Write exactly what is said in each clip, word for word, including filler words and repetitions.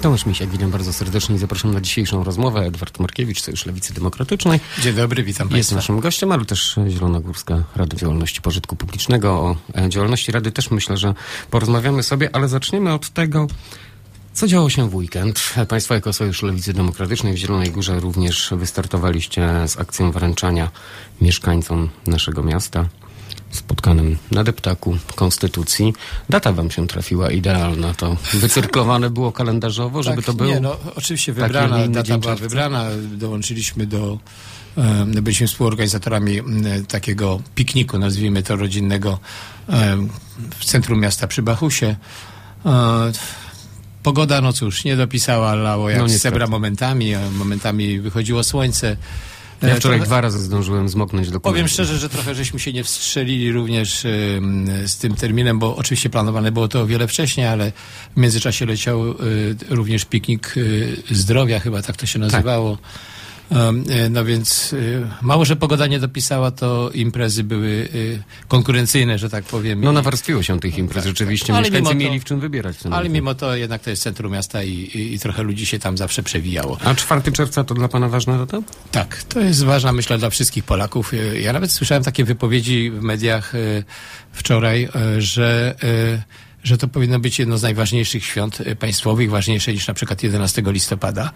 Tomasz Misiak, witam bardzo serdecznie i zapraszam na dzisiejszą rozmowę. Edward Markiewicz, Sojusz Lewicy Demokratycznej. Dzień dobry, witam Państwa. Jest naszym gościem, ale też Zielonogórska Rada Działalności Pożytku Publicznego. O działalności Rady też myślę, że porozmawiamy sobie, ale zaczniemy od tego, co działo się w weekend. Państwo jako Sojusz Lewicy Demokratycznej w Zielonej Górze również wystartowaliście z akcją wręczania mieszkańcom naszego miasta spotkanym na deptaku Konstytucji. Data wam się trafiła idealna. To wycyrklowane było kalendarzowo, żeby tak, to było... Nie, no oczywiście wybrana, data była wybrana. Dołączyliśmy do... E, byliśmy współorganizatorami e, takiego pikniku, nazwijmy to rodzinnego, e, w centrum miasta przy Bachusie. E, pogoda, no cóż, nie dopisała, lało jak no, z sebra momentami, a momentami wychodziło słońce. Ja wczoraj trochę, dwa razy zdążyłem zmoknąć do Powiem szczerze, że trochę żeśmy się nie wstrzelili również y, z tym terminem, bo oczywiście planowane było to o wiele wcześniej, ale w międzyczasie leciał y, również piknik y, zdrowia, chyba tak to się nazywało. Tak. Y, no więc y, mało, że pogoda nie dopisała, to imprezy były y, konkurencyjne, że tak powiem. No nawarstwiło się tych imprez, tak, rzeczywiście. Tak. Mieszkańcy to, mieli w czym wybierać. Ale roku. Mimo to jednak to jest centrum miasta i, i, i trochę ludzi się tam zawsze przewijało. A czwartego czerwca to dla pana ważna data? Tak, to jest ważna, myślę, dla wszystkich Polaków. Ja nawet słyszałem takie wypowiedzi w mediach y, wczoraj, y, że... Y, że to powinno być jedno z najważniejszych świąt państwowych, ważniejsze niż na przykład jedenastego listopada.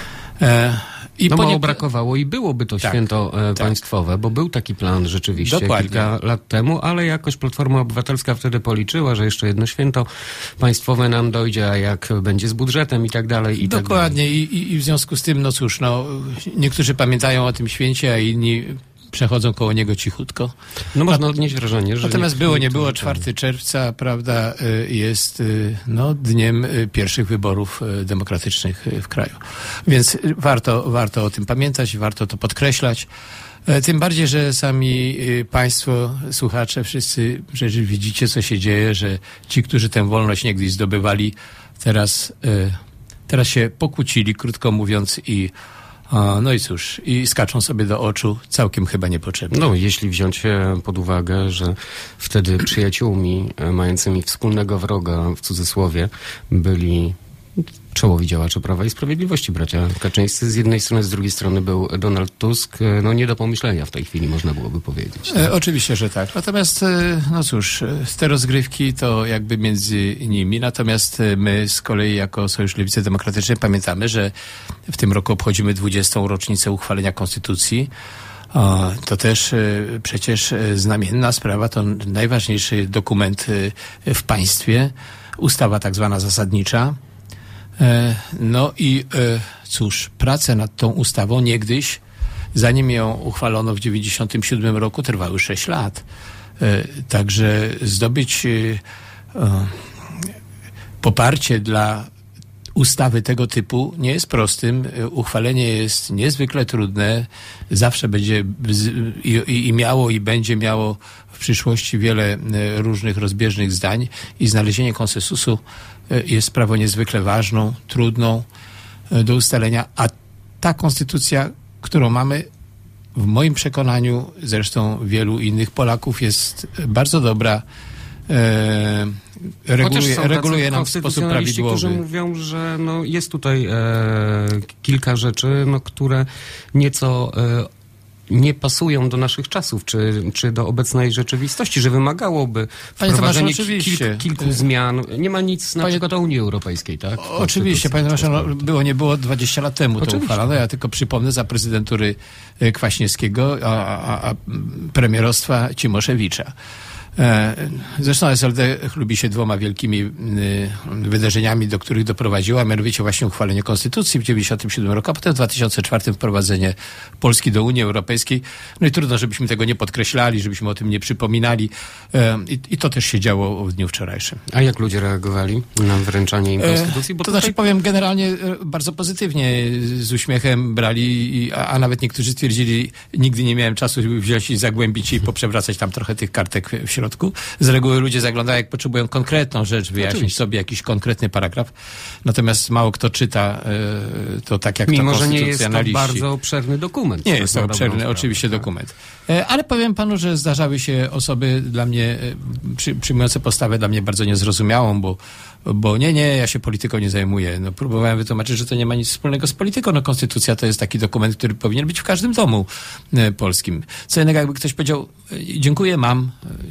E, I no mało nie... brakowało i byłoby to tak, święto e, tak. państwowe, bo był taki plan rzeczywiście Dokładnie. kilka lat temu, ale jakoś Platforma Obywatelska wtedy policzyła, że jeszcze jedno święto państwowe nam dojdzie, a jak będzie z budżetem i tak dalej. I Dokładnie tak dalej. I, i w związku z tym, no cóż, no, niektórzy pamiętają o tym święcie, a inni przechodzą koło niego cichutko. No można odnieść wrażenie, że... Natomiast było, nie było, czwartego czerwca, prawda, jest no, dniem pierwszych wyborów demokratycznych w kraju. Więc warto, warto o tym pamiętać, warto to podkreślać. Tym bardziej, że sami państwo, słuchacze, wszyscy przecież widzicie, co się dzieje, że ci, którzy tę wolność niegdyś zdobywali, teraz, teraz się pokłócili, krótko mówiąc, i no i cóż, i skaczą sobie do oczu całkiem chyba niepotrzebnie. No, jeśli wziąć pod uwagę, że wtedy przyjaciółmi mającymi wspólnego wroga, w cudzysłowie, byli czołowi działacze Prawa i Sprawiedliwości, bracia Kaczyńscy. Z jednej strony, z drugiej strony był Donald Tusk. No nie do pomyślenia w tej chwili, można byłoby powiedzieć. Tak? E, oczywiście, że tak. Natomiast, no cóż, te rozgrywki to jakby między nimi. Natomiast my z kolei jako Sojusz Lewicy Demokratycznej pamiętamy, że w tym roku obchodzimy dwudziestą rocznicę uchwalenia Konstytucji. O, to też y, przecież znamienna sprawa, to najważniejszy dokument y, w państwie. Ustawa tak zwana zasadnicza. No i cóż, prace nad tą ustawą niegdyś, zanim ją uchwalono w dziewięćdziesiątym siódmym roku, trwały sześć lat. Także zdobyć poparcie dla ustawy tego typu nie jest prostym. Uchwalenie jest niezwykle trudne. Zawsze będzie i, i miało i będzie miało w przyszłości wiele różnych rozbieżnych zdań i znalezienie konsensusu jest sprawą niezwykle ważną, trudną do ustalenia, a ta konstytucja, którą mamy, w moim przekonaniu, zresztą wielu innych Polaków, jest bardzo dobra, e, reguluje, reguluje nam w sposób prawidłowy. Którzy mówią, że no jest tutaj e, kilka rzeczy, no, które nieco e, nie pasują do naszych czasów, czy, czy do obecnej rzeczywistości, że wymagałoby wprowadzenia kilku, kilku zmian. Nie ma nic na Panie... przykład o Unii Europejskiej, tak? Oczywiście, panie Tomaszu, no, było, nie było dwadzieścia lat temu to uchwalone. Ja tylko przypomnę za prezydentury Kwaśniewskiego, a, a, a premierostwa Cimoszewicza. Zresztą S L D chlubi się dwoma wielkimi wydarzeniami, do których doprowadziła, mianowicie właśnie uchwalenie Konstytucji w dziewięćdziesiątym siódmym roku, a potem w dwa tysiące czwartym wprowadzenie Polski do Unii Europejskiej. No i trudno, żebyśmy tego nie podkreślali, żebyśmy o tym nie przypominali. I, i to też się działo w dniu wczorajszym. A jak ludzie reagowali na wręczanie im Konstytucji? Bo to tutaj... znaczy powiem generalnie bardzo pozytywnie, z uśmiechem brali, a, a nawet niektórzy stwierdzili, nigdy nie miałem czasu, żeby wziąć i zagłębić i poprzewracać tam trochę tych kartek w środku środku. Z reguły ludzie zaglądają, jak potrzebują konkretną rzecz, wyjaśnić Oczywiście. sobie jakiś konkretny paragraf. Natomiast mało kto czyta y, to tak, jak Mimo, to że nie jest to konstytucjonaliści. bardzo obszerny dokument. Nie jest to obszerny, sprawę, oczywiście, tak. dokument. E, Ale powiem panu, że zdarzały się osoby dla mnie, e, przy, przyjmujące postawę dla mnie bardzo niezrozumiałą, bo, bo nie, nie, ja się polityką nie zajmuję. No, próbowałem wytłumaczyć, że to nie ma nic wspólnego z polityką. No, konstytucja to jest taki dokument, który powinien być w każdym domu e, polskim. Co innego, jakby ktoś powiedział, e, dziękuję, mam,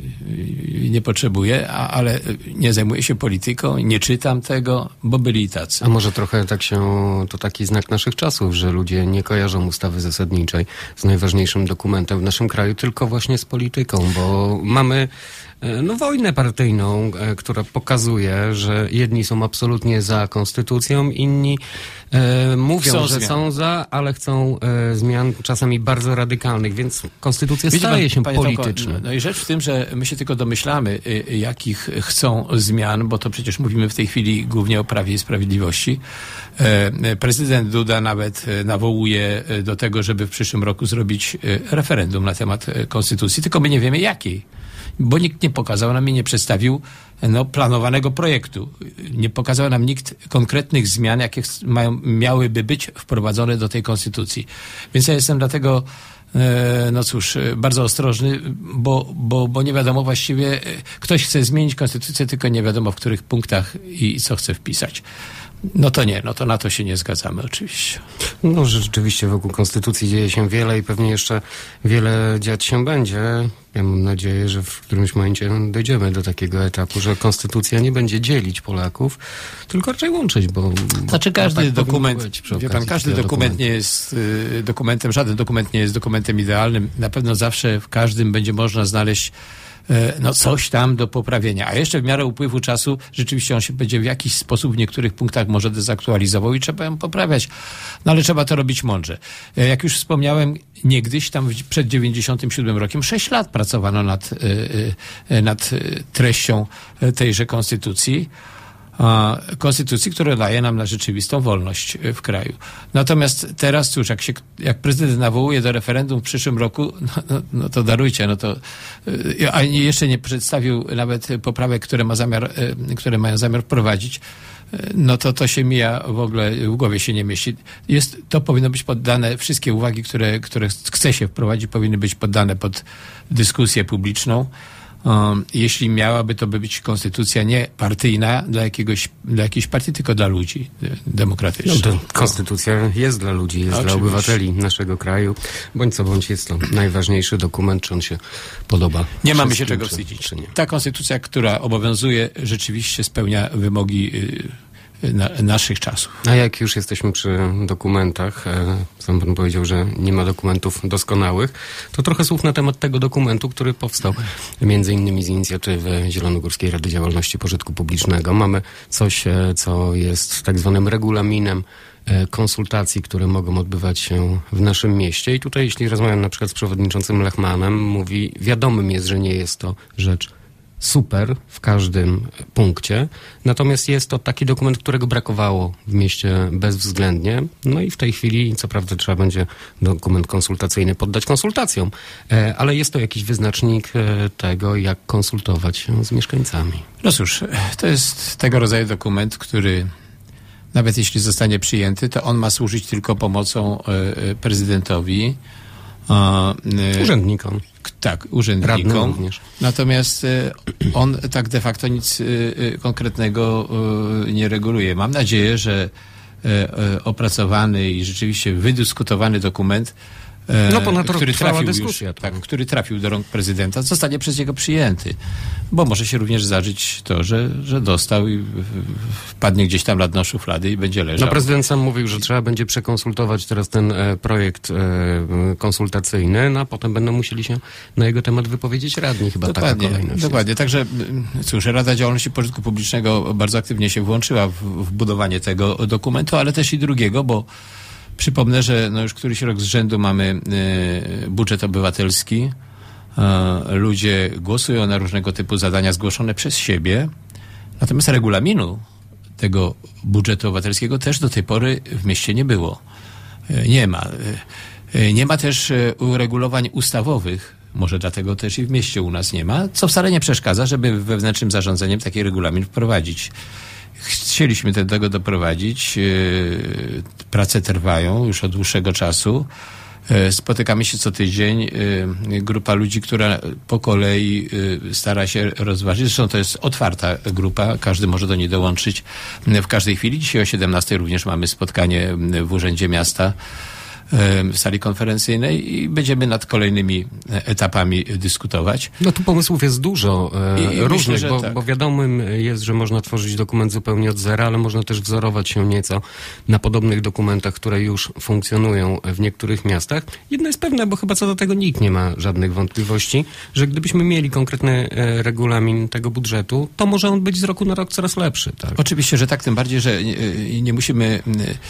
e, nie potrzebuję, a, ale nie zajmuję się polityką, nie czytam tego, bo byli i tacy. A może trochę tak się, to taki znak naszych czasów, że ludzie nie kojarzą ustawy zasadniczej z najważniejszym dokumentem w naszym kraju, tylko właśnie z polityką, bo mamy e, no, wojnę partyjną, e, która pokazuje, że jedni są absolutnie za konstytucją, inni e, mówią, Chcą że zmian. są za, ale chcą e, zmian czasami bardzo radykalnych, więc konstytucja Wiecie staje pan, się panie Tomko, polityczna. No i rzecz w tym, że my się tylko domyślamy, y, jakich chcą zmian, bo to przecież mówimy w tej chwili głównie o Prawie i Sprawiedliwości. E, Prezydent Duda nawet e, nawołuje e, do tego, żeby w przyszłym roku zrobić e, referendum na temat e, konstytucji, tylko my nie wiemy jakiej. Bo nikt nie pokazał nam i nie przedstawił no, planowanego projektu. Nie pokazał nam nikt konkretnych zmian, jakie ch- mają, miałyby być wprowadzone do tej konstytucji. Więc ja jestem dlatego, e, no cóż, e, bardzo ostrożny, bo, bo, bo nie wiadomo właściwie, e, ktoś chce zmienić konstytucję, tylko nie wiadomo w których punktach i, i co chce wpisać. No to nie, no to na to się nie zgadzamy oczywiście. No, że rzeczywiście wokół konstytucji dzieje się wiele i pewnie jeszcze wiele dziać się będzie. Ja mam nadzieję, że w którymś momencie dojdziemy do takiego etapu, że konstytucja nie będzie dzielić Polaków, tylko raczej łączyć, bo... Znaczy bo każdy tak dokument, być przy wie pan, okazji każdy takiego dokument dokumentu. nie jest y, dokumentem, żaden dokument nie jest dokumentem idealnym. Na pewno zawsze w każdym będzie można znaleźć no coś tam do poprawienia. A jeszcze w miarę upływu czasu rzeczywiście on się będzie w jakiś sposób w niektórych punktach może dezaktualizował i trzeba ją poprawiać. No ale trzeba to robić mądrze. Jak już wspomniałem, niegdyś tam przed dziewięćdziesiątym siódmym rokiem sześć lat pracowano nad, nad treścią tejże konstytucji. Konstytucji, która daje nam na rzeczywistą wolność w kraju. Natomiast teraz, cóż, jak się, jak prezydent nawołuje do referendum w przyszłym roku, no, no, no to darujcie, no to, a jeszcze nie przedstawił nawet poprawek, które ma zamiar, które mają zamiar wprowadzić, no to to się mija, w ogóle w głowie się nie mieści. Jest, to powinno być poddane, wszystkie uwagi, które, które chce się wprowadzić, powinny być poddane pod dyskusję publiczną. Um, jeśli miałaby to być konstytucja nie partyjna dla jakiegoś, dla jakiejś partii, tylko dla ludzi demokratycznych. No to konstytucja jest dla ludzi, jest Oczywiście. dla obywateli naszego kraju. Bądź co bądź jest to najważniejszy dokument, czy on się podoba. Nie mamy się wszystkim, czego czy, wstydzić. Czy nie. Ta konstytucja, która obowiązuje, rzeczywiście spełnia wymogi y, na, naszych czasów. A jak już jesteśmy przy dokumentach, e, sam pan powiedział, że nie ma dokumentów doskonałych, to trochę słów na temat tego dokumentu, który powstał między innymi z inicjatywy Zielonogórskiej Rady Działalności Pożytku Publicznego. Mamy coś, e, co jest tak zwanym regulaminem e, konsultacji, które mogą odbywać się w naszym mieście. I tutaj, jeśli rozmawiam na przykład z przewodniczącym Lechmanem, mówi, wiadomym jest, że nie jest to rzecz super w każdym punkcie, natomiast jest to taki dokument, którego brakowało w mieście bezwzględnie. No i w tej chwili, co prawda, trzeba będzie dokument konsultacyjny poddać konsultacjom, e, ale jest to jakiś wyznacznik e, tego, jak konsultować się z mieszkańcami. No cóż, to jest tego rodzaju dokument, który nawet jeśli zostanie przyjęty, to on ma służyć tylko pomocą y, prezydentowi. Y, Urzędnikom. Tak, Radnym urzędnikom. również. Natomiast y, on tak de facto nic y, y, konkretnego y, nie reguluje. Mam nadzieję, że y, y, opracowany i rzeczywiście wydyskutowany dokument, No ponad rok który trwała trafił dyskusja, już, to- tak, który trafił do rąk prezydenta, zostanie przez niego przyjęty. Bo może się również zdarzyć to, że, że dostał i w- w- wpadnie gdzieś tam na szuflady i będzie leżał. No prezydent sam mówił, że trzeba będzie przekonsultować teraz ten e, projekt e, konsultacyjny, no a potem będą musieli się na jego temat wypowiedzieć radni. Chyba Dokładnie, taka kolejność. dokładnie. Także mm, cóż, Rada Działalności Pożytku Publicznego bardzo aktywnie się włączyła w, w budowanie tego dokumentu, ale też i drugiego, bo przypomnę, że no już któryś rok z rzędu mamy y, budżet obywatelski. Y, ludzie głosują na różnego typu zadania zgłoszone przez siebie, natomiast regulaminu tego budżetu obywatelskiego też do tej pory w mieście nie było. Y, nie ma. Y, y, nie ma też y, uregulowań ustawowych Może dlatego też i w mieście u nas nie ma, co wcale nie przeszkadza, żeby wewnętrznym zarządzeniem taki regulamin wprowadzić. Chcieliśmy do tego doprowadzić. Prace trwają już od dłuższego czasu. Spotykamy się co tydzień. Grupa ludzi, która po kolei stara się rozważyć. Zresztą to jest otwarta grupa. Każdy może do niej dołączyć w każdej chwili. Dzisiaj o siedemnastej również mamy spotkanie w Urzędzie Miasta w sali konferencyjnej i będziemy nad kolejnymi etapami dyskutować. No tu pomysłów jest dużo e, I różnych, myślę, bo, tak. bo wiadomym jest, że można tworzyć dokument zupełnie od zera, ale można też wzorować się nieco na podobnych dokumentach, które już funkcjonują w niektórych miastach. Jedno jest pewne, bo chyba co do tego nikt nie ma żadnych wątpliwości, że gdybyśmy mieli konkretny e, regulamin tego budżetu, to może on być z roku na rok coraz lepszy. Tak? Oczywiście, że tak, tym bardziej, że nie, nie musimy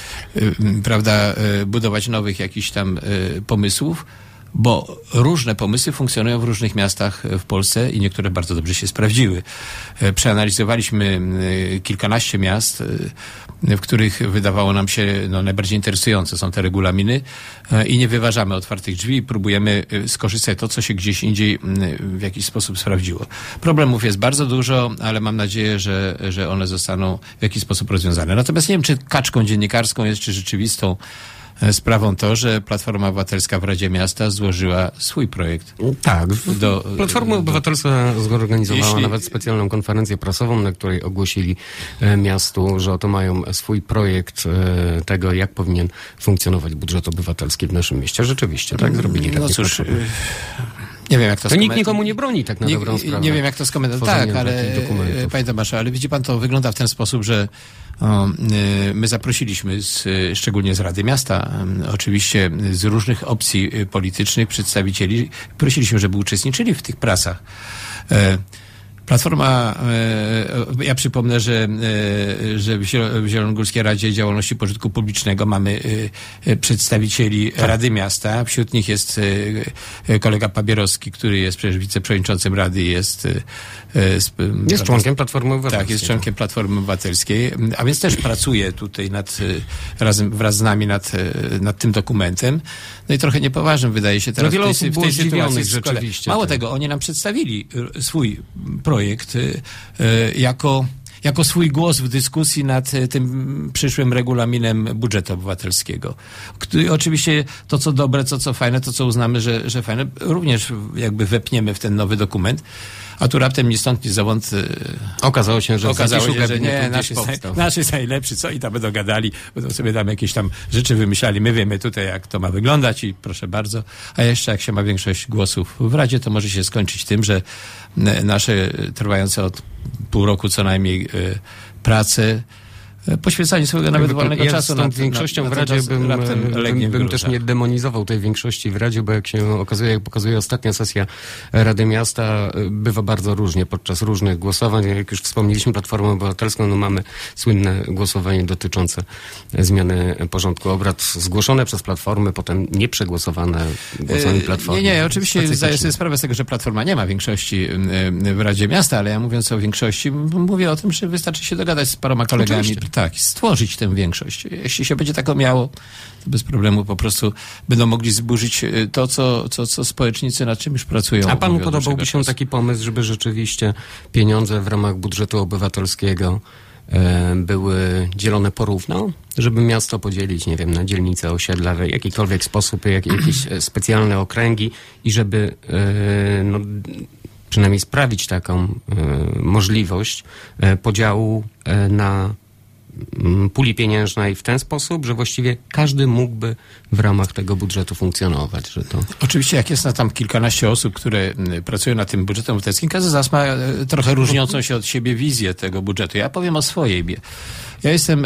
prawda, budować nowych jakichś tam y, pomysłów, bo różne pomysły funkcjonują w różnych miastach w Polsce i niektóre bardzo dobrze się sprawdziły. Y, przeanalizowaliśmy y, kilkanaście miast, y, w których wydawało nam się no, najbardziej interesujące są te regulaminy y, i nie wyważamy otwartych drzwi i próbujemy y, skorzystać to, co się gdzieś indziej y, w jakiś sposób sprawdziło. Problemów jest bardzo dużo, ale mam nadzieję, że, że one zostaną w jakiś sposób rozwiązane. Natomiast nie wiem, czy kaczką dziennikarską jest, czy rzeczywistą sprawą to, że Platforma Obywatelska w Radzie Miasta złożyła swój projekt. Tak. Do, Platforma Obywatelska zorganizowała Jeśli... nawet specjalną konferencję prasową, na której ogłosili e, miastu, że oto mają swój projekt e, tego, jak powinien funkcjonować budżet obywatelski w naszym mieście. Rzeczywiście, tak zrobili. No cóż, y, nie wiem jak to To nikt nikomu nie broni tak na nikt, dobrą sprawę. Nie wiem jak to skomentować. Tak, ale panie Tomaszu, ale widzi pan, to wygląda w ten sposób, że o, y, my zaprosiliśmy z, szczególnie z Rady Miasta, y, oczywiście z różnych opcji y, politycznych przedstawicieli, prosiliśmy, żeby uczestniczyli w tych pracach. Y, Platforma, e, ja przypomnę, że, e, że w Zielonogórskiej Radzie Działalności Pożytku Publicznego mamy e, przedstawicieli tak. Rady Miasta. Wśród nich jest e, kolega Pabierowski, który jest przecież wiceprzewodniczącym Rady, jest e, sp, jest prawda, członkiem Platformy Obywatelskiej. Tak, jest członkiem Platformy Obywatelskiej, a więc też pracuje tutaj nad, razem, wraz z nami nad, nad tym dokumentem. No i trochę niepoważnym wydaje się teraz no w tej, w tej sytuacji. Rzeczywiście. Mało tak. tego, oni nam przedstawili swój projekt y, y, jako, jako swój głos w dyskusji nad y, tym przyszłym regulaminem budżetu obywatelskiego. Który, oczywiście to, co dobre, to, co fajne, to, co uznamy, że, że fajne, również jakby wepniemy w ten nowy dokument. A tu raptem ni stąd, ni zowąd okazało się, że, okazało się, że nie, nasz jest, nasz jest najlepszy, co i tam będą gadali, będą sobie tam jakieś tam rzeczy wymyślali. My wiemy tutaj, jak to ma wyglądać i proszę bardzo. A jeszcze jak się ma większość głosów w Radzie, to może się skończyć tym, że nasze trwające od pół roku co najmniej prace, poświęcanie swojego nawet Jakby, wolnego ja czasu. Z tą nad, większością nad, w Radzie bym, bym, bym też nie nie demonizował tej większości w Radzie, bo jak się okazuje, jak pokazuje ostatnia sesja Rady Miasta, bywa bardzo różnie podczas różnych głosowań. Jak już wspomnieliśmy Platformę Obywatelską, no mamy słynne głosowanie dotyczące zmiany porządku obrad zgłoszone przez Platformę, potem nieprzegłosowane głosami Platformy. Nie, nie, oczywiście zdaję sobie sprawę z tego, że Platforma nie ma większości w Radzie Miasta, ale ja mówiąc o większości, mówię o tym, że wystarczy się dogadać z paroma kolegami. Oczywiście. Tak, stworzyć tę większość. Jeśli się będzie taką miało, to bez problemu po prostu będą mogli zburzyć to, co, co, co społecznicy nad czym już pracują. A panu podobałby się taki pomysł, żeby rzeczywiście pieniądze w ramach budżetu obywatelskiego e, były dzielone porówno? Żeby miasto podzielić, nie wiem, na dzielnice, osiedla, w jakikolwiek sposób, jak, jakieś specjalne okręgi i żeby e, no, przynajmniej sprawić taką e, możliwość e, podziału e, na puli pieniężnej w ten sposób, że właściwie każdy mógłby w ramach tego budżetu funkcjonować. Że to... Oczywiście jak jest na tam kilkanaście osób, które pracują nad tym budżetem obywatelskim, każdy z nas ma trochę różniącą się od siebie wizję tego budżetu. Ja powiem o swojej. Ja jestem y,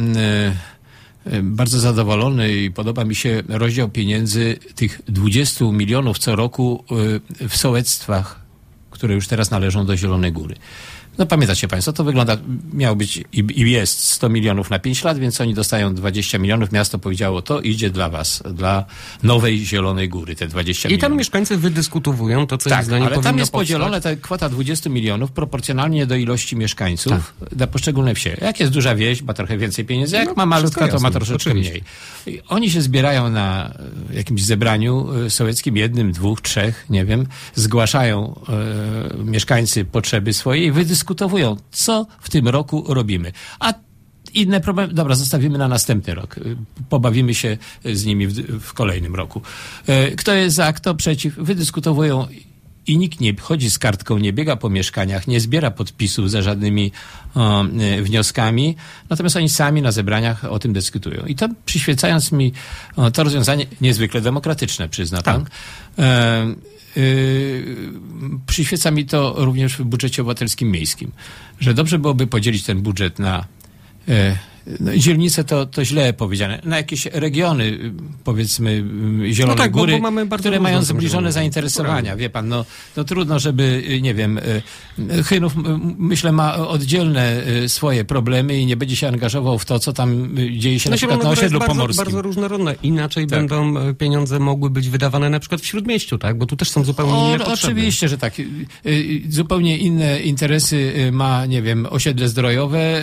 y, bardzo zadowolony i podoba mi się rozdział pieniędzy tych dwudziestu milionów co roku y, w sołectwach, które już teraz należą do Zielonej Góry. No pamiętacie państwo, to wygląda, miało być i, i jest sto milionów na pięć lat, więc oni dostają dwadzieścia milionów. Miasto powiedziało, to idzie dla was, dla Nowej Zielonej Góry, te dwadzieścia milionów. I tam mieszkańcy wydyskutowują to, co tak, ich zdaniem ale powinno tam jest powstać. podzielone ta kwota dwadzieścia milionów proporcjonalnie do ilości mieszkańców tak. na poszczególne wsie. Jak jest duża wieś, ma trochę więcej pieniędzy, jak no, ma malutka, to ma troszeczkę mniej. I oni się zbierają na jakimś zebraniu sołeckim, jednym, dwóch, trzech, nie wiem, zgłaszają e, mieszkańcy potrzeby swoje i wydyskutowują, co w tym roku robimy. A inne problemy, dobra, zostawimy na następny rok. Pobawimy się z nimi w, w kolejnym roku. Kto jest za, kto przeciw, wydyskutowują i nikt nie chodzi z kartką, nie biega po mieszkaniach, nie zbiera podpisów za żadnymi o, wnioskami, natomiast oni sami na zebraniach o tym dyskutują. I to przyświecając mi o, to rozwiązanie niezwykle demokratyczne, przyzna pan. Tak. E, Yy, przyświeca mi to również w budżecie obywatelskim miejskim, że dobrze byłoby podzielić ten budżet na yy, no, dzielnice to, to źle powiedziane, na jakieś regiony, powiedzmy Zielonej no tak, Góry, bo, bo które mają zbliżone zainteresowania. Wie pan, no, no trudno, żeby, nie wiem, Chynów, myślę, ma oddzielne swoje problemy i nie będzie się angażował w to, co tam dzieje się no, na przykład na osiedlu bardzo, pomorskim. bardzo różnorodne. Inaczej tak. będą pieniądze mogły być wydawane na przykład w Śródmieściu, tak? Bo tu też są zupełnie o, inne potrzeby. Oczywiście, że tak. Zupełnie inne interesy ma, nie wiem, osiedle zdrojowe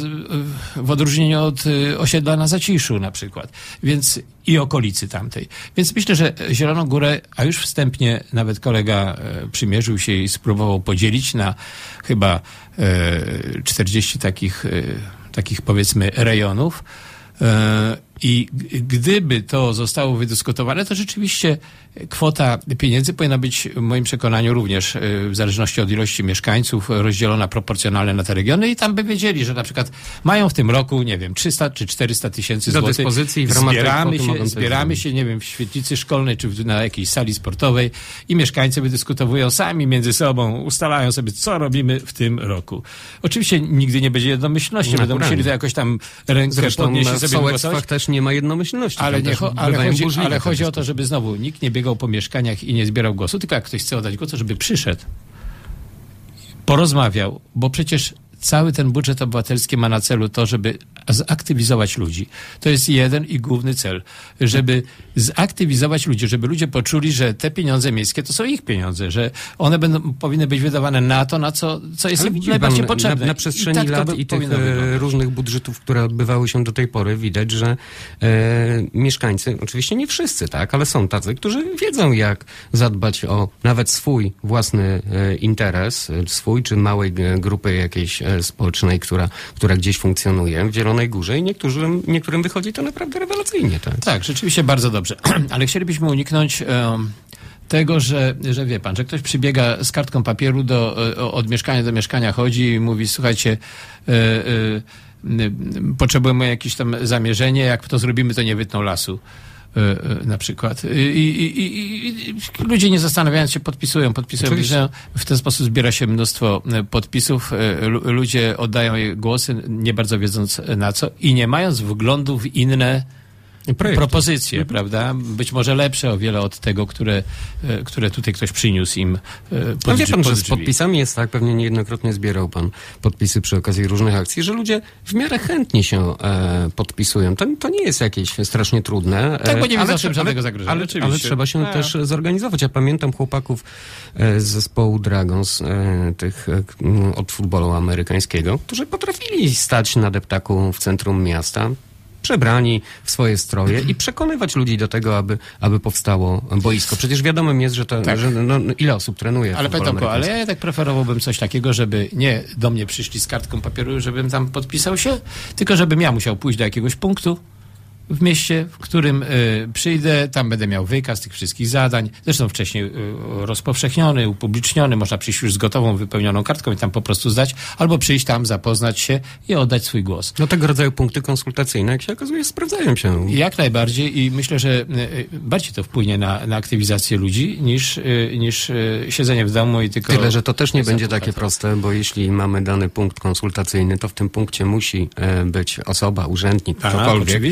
w odróżnieniu od osiedla na Zaciszu na przykład, więc i okolicy tamtej. Więc myślę, że Zieloną Górę, a już wstępnie nawet kolega e, przymierzył się i spróbował podzielić na chyba e, czterdzieści takich, e, takich powiedzmy rejonów. E, I gdyby to zostało wydyskutowane, to rzeczywiście kwota pieniędzy powinna być w moim przekonaniu również w zależności od ilości mieszkańców rozdzielona proporcjonalnie na te regiony i tam by wiedzieli, że na przykład mają w tym roku, nie wiem, trzysta czy czterysta tysięcy złotych. Do dyspozycji w ramach zbieramy się, zbieramy się, nie wiem, w świetlicy szkolnej czy na jakiejś sali sportowej i mieszkańcy wydyskutowują sami między sobą, ustalają sobie, co robimy w tym roku. Oczywiście nigdy nie będzie jednomyślności, no, będą musieli to jakoś tam rękę Zresztą podnieść i sobie głosować. Też nie ma jednomyślności. Ale, nie, ale, chodzi, ale chodzi o to, żeby znowu nikt nie biegał po mieszkaniach i nie zbierał głosu, tylko jak ktoś chce oddać głos, to żeby przyszedł, porozmawiał, bo przecież cały ten budżet obywatelski ma na celu to, żeby zaktywizować ludzi. To jest jeden i główny cel, żeby zaktywizować ludzi, żeby ludzie poczuli, że te pieniądze miejskie to są ich pieniądze, że one będą, powinny być wydawane na to, na co, co jest im najbardziej pan, potrzebne. Na, na przestrzeni I tak lat i tych e, różnych budżetów, które odbywały się do tej pory, widać, że e, mieszkańcy, oczywiście nie wszyscy, tak, ale są tacy, którzy wiedzą, jak zadbać o nawet swój własny e, interes, swój czy małej grupy jakiejś e, społecznej, która, która gdzieś funkcjonuje w Zielonej Górze i niektórym, niektórym wychodzi to naprawdę rewelacyjnie. Tak, tak rzeczywiście bardzo dobrze. Ale chcielibyśmy uniknąć um, tego, że, że wie pan, że ktoś przybiega z kartką papieru do, od mieszkania do mieszkania, chodzi i mówi, słuchajcie, y, y, y, potrzebujemy jakieś tam zamierzenie, jak to zrobimy, to nie wytną lasu. Na przykład. I, i, i, i ludzie nie zastanawiając się podpisują, podpisują. W ten sposób zbiera się mnóstwo podpisów. Ludzie oddają głosy, nie bardzo wiedząc na co i nie mając wglądu w inne projekty. Propozycje, mhm. prawda? Być może lepsze o wiele od tego, które, które tutaj ktoś przyniósł im pod, no wie pan, pod że z podpisami jest tak, pewnie niejednokrotnie zbierał pan podpisy przy okazji różnych akcji, że ludzie w miarę chętnie się e, podpisują. To, to nie jest jakieś strasznie trudne. Tak, bo nie ale, widzę żadnego zagrożenia. Ale, ale, ale trzeba się A. też zorganizować. Ja pamiętam chłopaków e, z zespołu Dragons, e, tych e, od futbolu amerykańskiego, którzy potrafili stać na deptaku w centrum miasta, przebrani w swoje stroje i przekonywać ludzi do tego, aby, aby powstało boisko. Przecież wiadomym jest, że, to, tak. że no, ile osób trenuje. Ale panie Tomku, ale ja tak preferowałbym coś takiego, żeby nie do mnie przyszli z kartką papieru, żebym tam podpisał się, tylko żebym ja musiał pójść do jakiegoś punktu w mieście, w którym y, przyjdę, tam będę miał wykaz tych wszystkich zadań, zresztą wcześniej y, rozpowszechniony, upubliczniony, można przyjść już z gotową, wypełnioną kartką i tam po prostu zdać, albo przyjść tam, zapoznać się i oddać swój głos. No tego rodzaju punkty konsultacyjne, jak się okazuje, sprawdzają się. Jak najbardziej i myślę, że y, bardziej to wpłynie na, na aktywizację ludzi niż, y, niż y, siedzenie w domu i tylko... Tyle, że to też nie będzie takie proste, bo jeśli mamy dany punkt konsultacyjny, to w tym punkcie musi y, być osoba, urzędnik, ktokolwiek, oczywiście. kto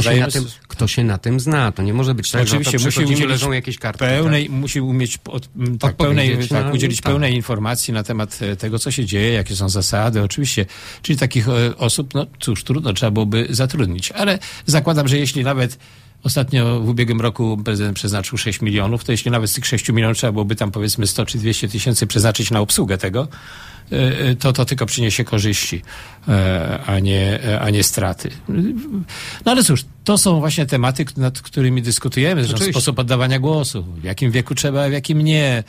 się, na tym, kto się na tym zna. To nie może być tak, oczywiście, że musi udzielić leżą jakieś karty. Pełnej, tak? Musi umieć od, tak, pełnej, tak, udzielić tak. pełnej informacji na temat tego, co się dzieje, jakie są zasady. Oczywiście, czyli takich osób, no cóż, trudno trzeba byłoby zatrudnić. Ale zakładam, że jeśli nawet ostatnio w ubiegłym roku prezydent przeznaczył sześć milionów, to jeśli nawet z tych sześciu milionów trzeba byłoby tam powiedzmy sto czy dwieście tysięcy przeznaczyć na obsługę tego, to to tylko przyniesie korzyści, a nie, a nie straty. No ale cóż, to są właśnie tematy, nad którymi dyskutujemy, zresztą sposób oddawania głosu, w jakim wieku trzeba, a w jakim nie,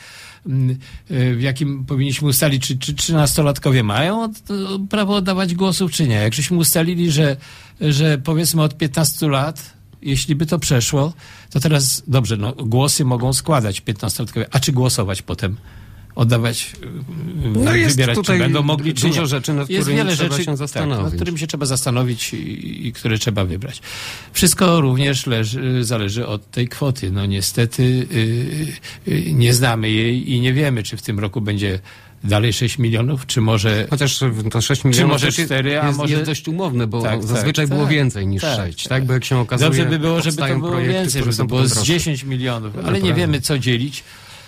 w jakim powinniśmy ustalić, czy, czy trzynastolatkowie mają prawo oddawać głosów, czy nie. Jak żeśmy ustalili, że, że powiedzmy od piętnastu lat, jeśli by to przeszło, to teraz, dobrze, no, głosy mogą składać piętnastolatkowie, a czy głosować potem? Oddawać, no jest wybierać, tutaj czy będą mogli, czy dużo nie. rzeczy, nad jest którymi wiele trzeba rzeczy, się zastanowić. Tak, nad którymi się trzeba zastanowić i, i które trzeba wybrać. Wszystko również leży, zależy od tej kwoty. No niestety yy, yy, nie znamy jej i nie wiemy, czy w tym roku będzie dalej sześć milionów, czy może... Chociaż to sześć milionów może cztery, a jest, może... jest dość umowne, bo tak, zazwyczaj tak, było tak, więcej niż tak, sześć, tak. tak? Bo jak się okazuje... Dobrze by było, żeby to było projekty, więcej, żeby to było z dziesięć milionów, ale Naprawdę. nie wiemy, co dzielić,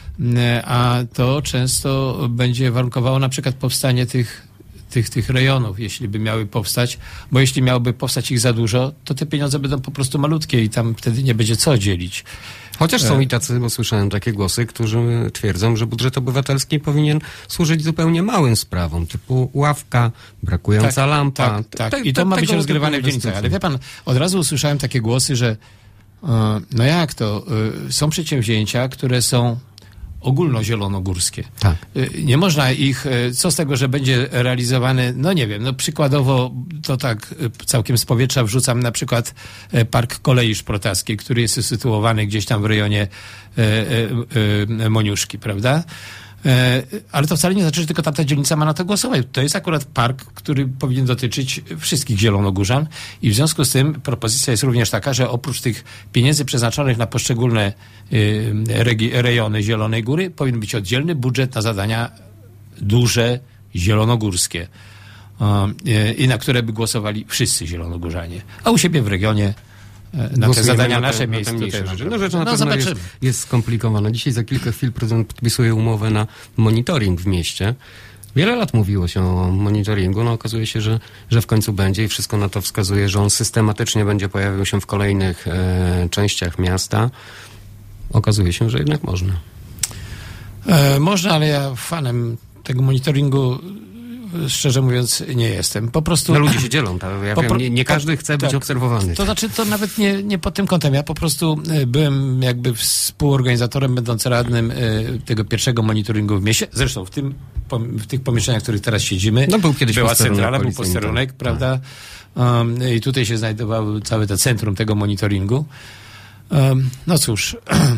a to często będzie warunkowało na przykład powstanie tych Tych, tych rejonów, jeśli by miały powstać, bo jeśli miałoby powstać ich za dużo, to te pieniądze będą po prostu malutkie i tam wtedy nie będzie co dzielić. Chociaż są i tacy, bo słyszałem takie głosy, którzy twierdzą, że budżet obywatelski powinien służyć zupełnie małym sprawom, typu ławka, brakująca tak, lampa. Tak, tak. Te, I to te, ma być rozgrywane w dzielnicach. dzielnicach. Ale wie pan, od razu usłyszałem takie głosy, że no jak to, są przedsięwzięcia, które są ogólnozielonogórskie. Tak. Nie można ich, co z tego, że będzie realizowany, no nie wiem, no przykładowo to tak całkiem z powietrza wrzucam na przykład Park Kolei Szprotaskiej, który jest usytuowany gdzieś tam w rejonie e, e, e, Moniuszki, prawda? Ale to wcale nie znaczy, że tylko tamta dzielnica ma na to głosować. To jest akurat park, który powinien dotyczyć wszystkich zielonogórzan i w związku z tym propozycja jest również taka, że oprócz tych pieniędzy przeznaczonych na poszczególne regi- rejony Zielonej Góry powinien być oddzielny budżet na zadania duże, zielonogórskie i na które by głosowali wszyscy zielonogórzanie. A u siebie w regionie na te zadania na te, nasze miejsce. Rzeczy. No rzecz na no, pewno jest, jest skomplikowana. Dzisiaj za kilka chwil prezydent podpisuje umowę na monitoring w mieście. Wiele lat mówiło się o monitoringu. No okazuje się, że, że w końcu będzie i wszystko na to wskazuje, że on systematycznie będzie pojawiał się w kolejnych e, częściach miasta. Okazuje się, że jednak można. E, można, ale ja fanem tego monitoringu szczerze mówiąc nie jestem. Po prostu... No ludzie się dzielą, tak? Ja po, wiem, nie, nie każdy chce tak, być obserwowany. To znaczy, to nawet nie, nie pod tym kątem. Ja po prostu byłem jakby współorganizatorem, będąc radnym tego pierwszego monitoringu w mieście. Zresztą w tym, w tych pomieszczeniach, w których teraz siedzimy, no, był kiedyś była centrala, był posterunek, tak, prawda? Um, I tutaj się znajdowało całe to centrum tego monitoringu. Um, no cóż...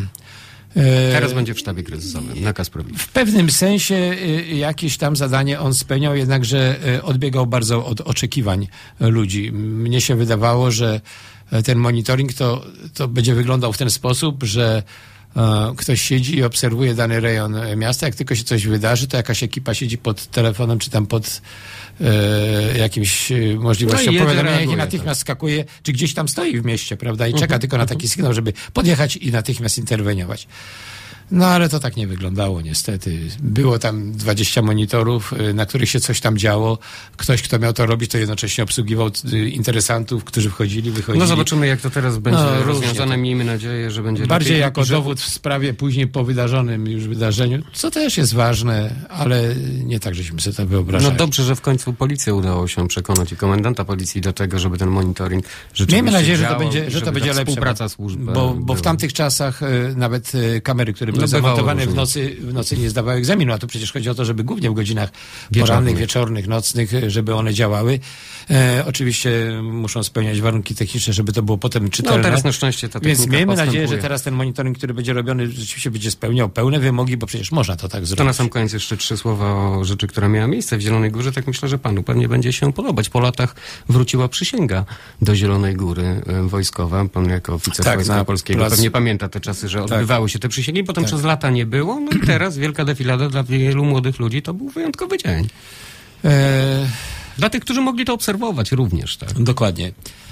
Teraz będzie w sztabie kryzysowym, nakaz prowizji. W pewnym sensie jakieś tam zadanie on spełniał, jednakże odbiegał bardzo od oczekiwań ludzi. Mnie się wydawało, że ten monitoring to, to będzie wyglądał w ten sposób, że ktoś siedzi i obserwuje dany rejon miasta. Jak tylko się coś wydarzy, to jakaś ekipa siedzi pod telefonem, czy tam pod e, jakimś możliwością no powiadomienia i natychmiast tak. skakuje, czy gdzieś tam stoi w mieście, prawda? I uh-huh, czeka tylko uh-huh. na taki sygnał, żeby podjechać i natychmiast interweniować. No ale to tak nie wyglądało niestety. Było tam dwadzieścia monitorów, na których się coś tam działo. Ktoś, kto miał to robić, to jednocześnie obsługiwał interesantów, którzy wchodzili, wychodzili. No zobaczymy, jak to teraz będzie no, rozwiązane. Miejmy nadzieję, że będzie bardziej lepiej, jako że... dowód w sprawie później po wydarzonym już wydarzeniu, co też jest ważne, ale nie tak, żeśmy sobie to wyobrażali. No dobrze, że w końcu policja udało się przekonać i komendanta policji do tego, żeby ten monitoring rzeczywiście Miejmy nadzieję, działał, że to będzie, że to będzie lepsze. Współpraca służb. Bo, bo w tamtych czasach nawet kamery, które były no, zamontowane w nocy, w nocy nie zdawały egzaminu, a tu przecież chodzi o to, żeby głównie w godzinach wieczornych. porannych, wieczornych, nocnych, żeby one działały. E, oczywiście muszą spełniać warunki techniczne, żeby to było potem czytelne. No teraz na szczęście ta Więc miejmy postępuje. nadzieję, że teraz ten monitoring, który będzie robiony, rzeczywiście będzie spełniał pełne wymogi, bo przecież można to tak zrobić. To na sam koniec jeszcze trzy słowa o rzeczy, która miała miejsce w Zielonej Górze. Tak myślę, że panu pewnie będzie się podobać. Po latach wróciła przysięga do Zielonej Góry wojskowa. Pan jako oficer tak, Wojska Polskiego plac... pewnie pamięta te czasy, że odbywały tak. się te przysięgi, potem tak. przez lata nie było. No i teraz wielka defilada dla wielu młodych ludzi to był wyjątkowy dzień. E... Dla tych, którzy mogli to obserwować również, tak? Dokładnie.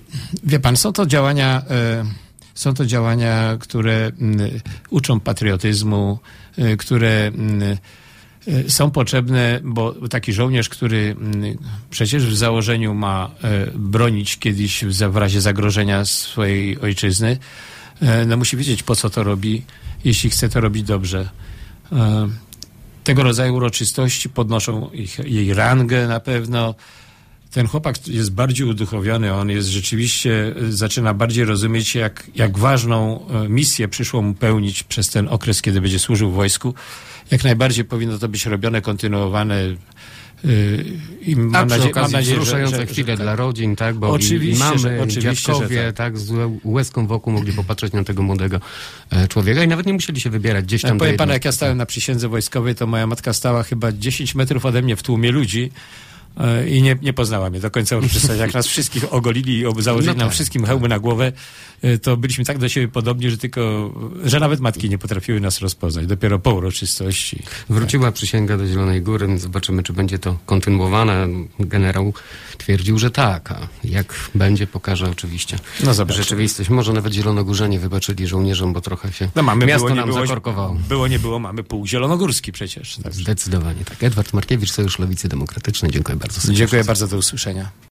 Wie pan, są to działania, e, są to działania, które m, uczą patriotyzmu, e, które m, e, są potrzebne, bo taki żołnierz, który m, przecież w założeniu ma e, bronić kiedyś w, w razie zagrożenia swojej ojczyzny, e, no musi wiedzieć, po co to robi, jeśli chce to robić dobrze. E, tego rodzaju uroczystości podnoszą ich, jej rangę na pewno. Ten chłopak jest bardziej uduchowiony, on jest rzeczywiście, zaczyna bardziej rozumieć, jak, jak ważną misję przyszło mu pełnić przez ten okres, kiedy będzie służył w wojsku. Jak najbardziej powinno to być robione, kontynuowane. I A mam przy nadzie- okazji mam nadzieję, wzruszające że, że, chwile że tak. dla rodzin, tak? Bo Oczywiście, i mamy, że- oczywiście, dziadkowie, że tak. tak, z łezką wokół mogli popatrzeć na tego młodego e, człowieka i nawet nie musieli się wybierać gdzieś tam. Ja do powiem panu, jednostki. jak ja stałem na przysiędze wojskowej, to moja matka stała chyba dziesięć metrów ode mnie w tłumie ludzi e, i nie, nie poznała mnie do końca uroczystości. Jak nas wszystkich ogolili i ob- założyli No nam tak. wszystkim hełmy na głowę, e, to byliśmy tak do siebie podobni, że tylko, że nawet matki nie potrafiły nas rozpoznać. Dopiero po uroczystości. Wróciła przysięga do Zielonej Góry. Zobaczymy, czy będzie to kontynuowane. Generał twierdził, że tak. A jak będzie, pokaże oczywiście No zobaczymy. rzeczywistość. Może nawet zielonogórzanie wybaczyli żołnierzom, bo trochę się No mamy, miasto było, nie nam było, zakorkowało. było, nie było, mamy pół zielonogórski przecież. Także. Zdecydowanie tak. Edward Markiewicz, Sojusz Lewicy Demokratycznej. Dziękuję bardzo serdecznie. Dziękuję bardzo, do usłyszenia.